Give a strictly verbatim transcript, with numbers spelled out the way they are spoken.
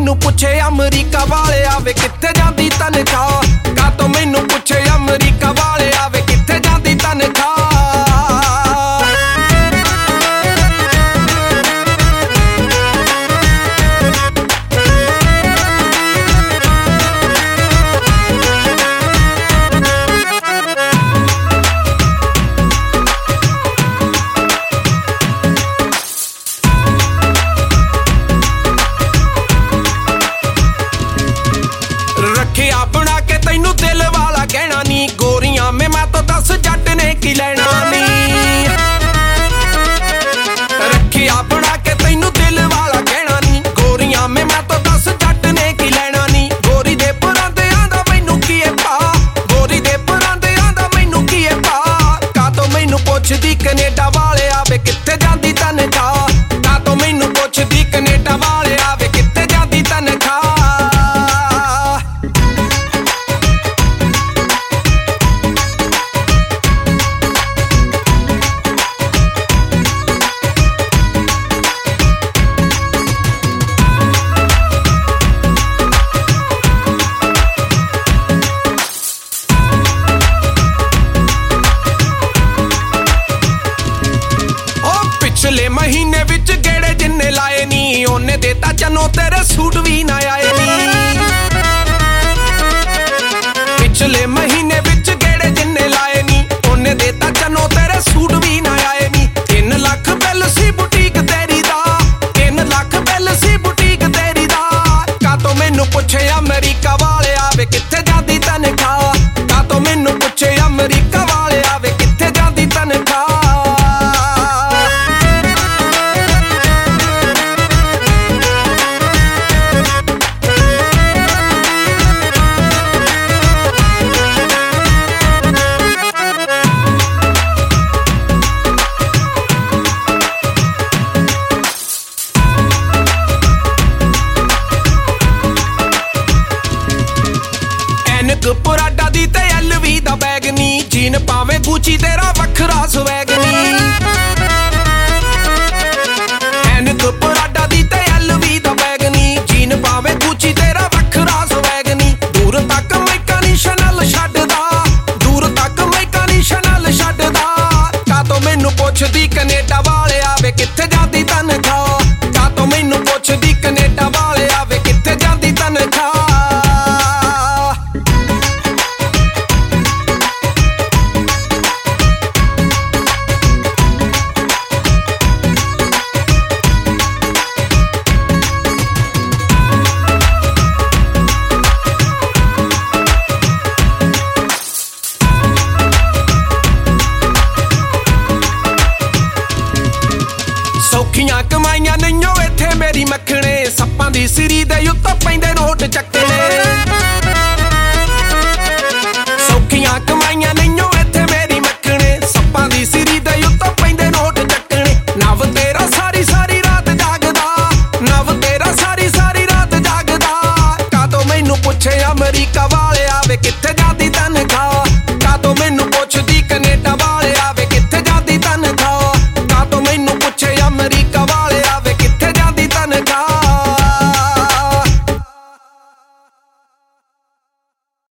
मैनू पुछे अमरीका वाले आवे कित्थे जांदी तनखाह का तो मैनू पुछे अमरीका वाले आवे कित्थे जांदी तनखाह रखिया बना के तैनू दिल वाला कहना नी गोरियां में मैं तो दस जट ने की लेना नी रखिया बना के तैनू दिल वाला कहना नी गोरियां में मैं तो दस जट ने की लेना नी गोरी दे परांदे आंदा मैनू की है पा गोरी दे परांदे आंदा मैनू की है पा का तो मैनू पुछदी कनेडा वाले आवे कित्थे जांदी तनखाह का तो मैनू पुछदी कनेडा वाले आवे कित्थे जांदी तनखाह पिछले महीने विच गेड़े जिन्ने लाए नी ओने देता चनो तेरे सूट भी ना आए नी पिछले महीने विच गेड़े जिन्ने लाए नी ओने देता चनो तेरे सूट भी ना आए नी तीन लाख बिल सी बुटीक तेरी दा तीन लाख बिल सी बुटीक तेरी दा का तो मैनू पुछे अमरीका वाले आवे कित्थे जांदी तनखाह का तो मैनू पुछे अमरीका वाले आवे कित्थे जांदी तनखाह पुराडा दी ते एलवी दा बैग नी जीन पावे गुची तेरा वखरा स्वैग नी एनक पुराडा दी ते एलवी दा बैग नी जीन पावे गुची तेरा वखरा स्वैग नी दूर तक मैका नी शनल छड्डदा दूर तक मैका नी शनल छड्डदा का तो मैनू पुछदी कनेडा वाले आवे कित्थे जांदी तनखाह का तो मैनू पुछदी कनेडा वाले आवे कित्थे जांदी तनखाह सौखियां कमाइयां नहीं इत्थे मेरी मक्खणे सप्पां दी सिरी दे उत्ते